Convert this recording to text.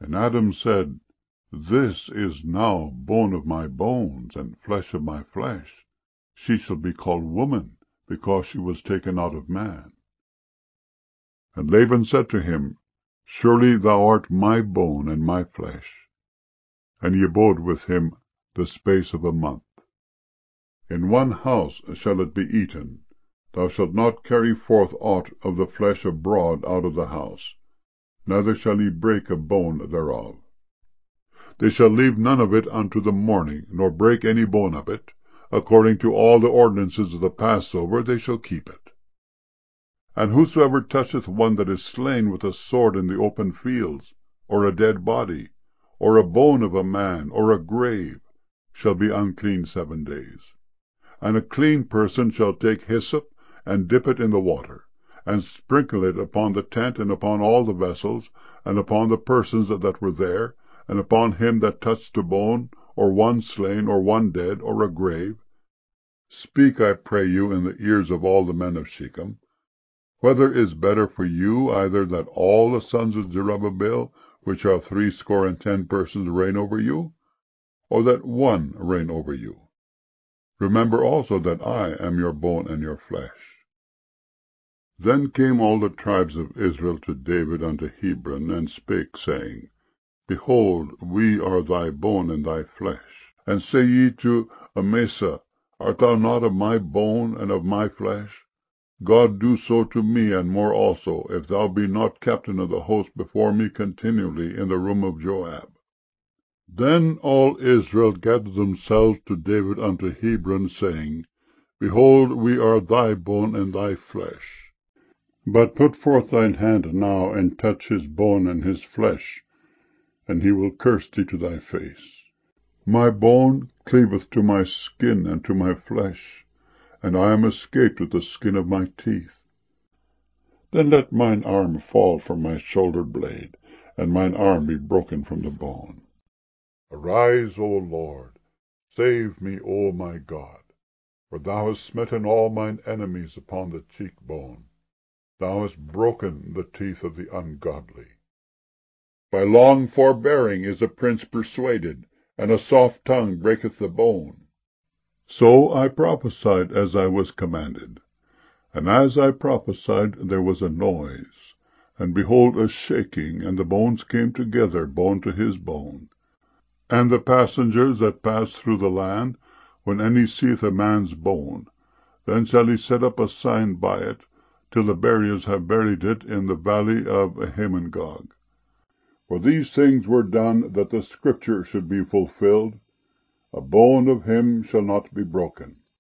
And Adam said, This is now bone of my bones, and flesh of my flesh. She shall be called woman, because she was taken out of man. And Laban said to him, Surely thou art my bone and my flesh. And he abode with him the space of a month. In one house shall it be eaten. Thou shalt not carry forth aught of the flesh abroad out of the house, neither shall he break a bone thereof. They shall leave none of it unto the morning, nor break any bone of it. According to all the ordinances of the Passover they shall keep it. And whosoever toucheth one that is slain with a sword in the open fields, or a dead body, or a bone of a man, or a grave, shall be unclean 7 days. And a clean person shall take hyssop, and dip it in the water, and sprinkle it upon the tent, and upon all the vessels, and upon the persons that were there, and upon him that touched a bone, or one slain, or one dead, or a grave. Speak, I pray you, in the ears of all the men of Shechem. Whether is better for you, either that all the sons of Zerubbabel, which are 70 persons, reign over you, or that one reign over you? Remember also that I am your bone and your flesh. Then came all the tribes of Israel to David unto Hebron, and spake, saying, Behold, we are thy bone and thy flesh. And say ye to Amasa, Art thou not of my bone and of my flesh? God do so to me, and more also, if thou be not captain of the host before me continually in the room of Joab. Then all Israel gathered themselves to David unto Hebron, saying, Behold, we are thy bone and thy flesh. But put forth thine hand now, and touch his bone and his flesh, and he will curse thee to thy face. My bone cleaveth to my skin and to my flesh, and I am escaped with the skin of my teeth. Then let mine arm fall from my shoulder blade, and mine arm be broken from the bone. Arise, O Lord, save me, O my God, for thou hast smitten all mine enemies upon the cheekbone. Thou hast broken the teeth of the ungodly. By long forbearing is a prince persuaded, and a soft tongue breaketh the bone. So I prophesied as I was commanded. And as I prophesied, there was a noise, and behold a shaking, and the bones came together, bone to his bone. And the passengers that pass through the land, when any seeth a man's bone, then shall he set up a sign by it, till the buriers have buried it in the valley of Hamongog. For these things were done, that the scripture should be fulfilled, A bone of him shall not be broken.